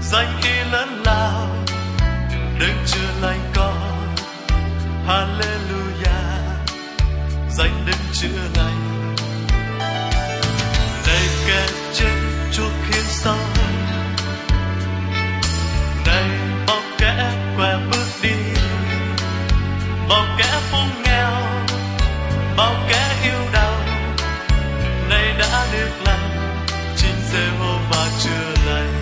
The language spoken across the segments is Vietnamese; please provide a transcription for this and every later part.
danh y lớn lao đấng chữa lành con. Hallelujah, danh đấng chữa lành. Này kẻ chết Chúa khiến sống, này bao kẻ què bước đi, bao kẻ phú nghèo, bao kẻ yêu đau, nay đã được lành, chính Giê-hô-va chữa lành.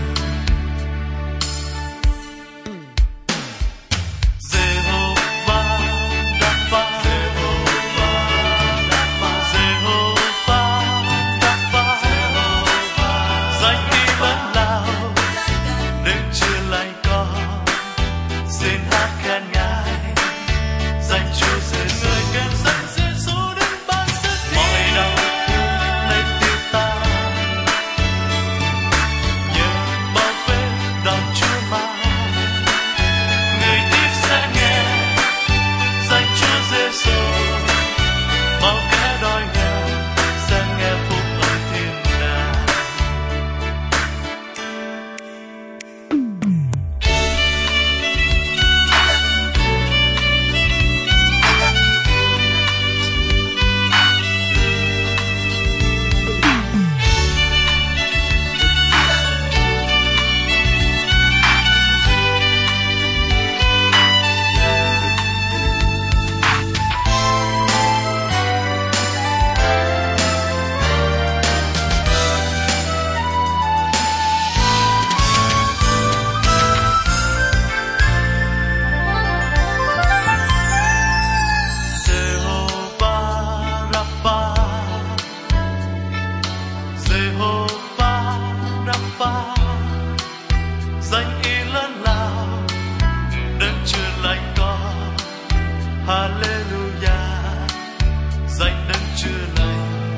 Danh y lớn lao đấng chữa lành con. Hallelujah, danh đấng chữa lành.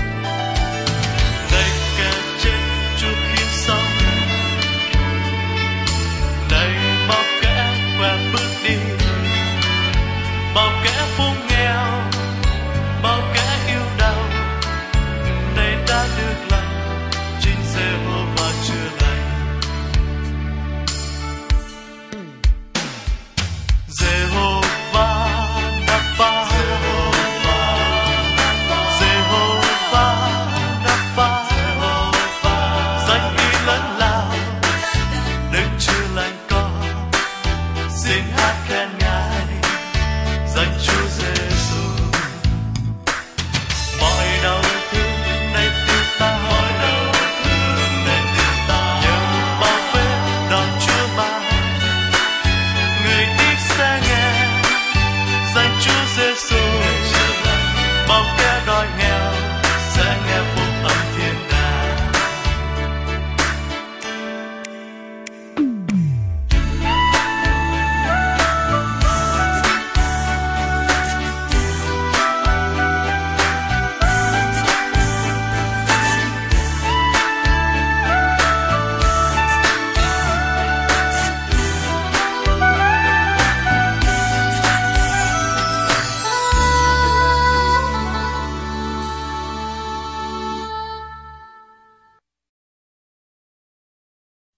Này kẻ chết Chúa khiến sống, này bao kẻ què bước đi, bao kẻ